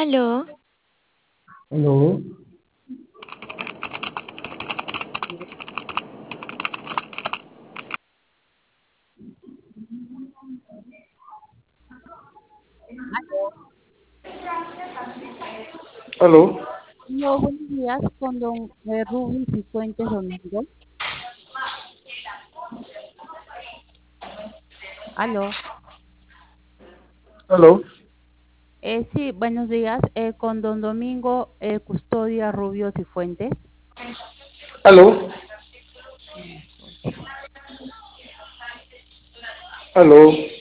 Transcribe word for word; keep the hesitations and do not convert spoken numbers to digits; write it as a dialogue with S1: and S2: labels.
S1: Aló,
S2: Aló, aló,
S3: No, buenos días con don eh, Rubén Cifuentes Domingo. Aló.
S2: aló,
S3: Eh, sí, buenos días eh, con don Domingo eh, Custodia Rubio Cifuentes.
S2: aló, aló.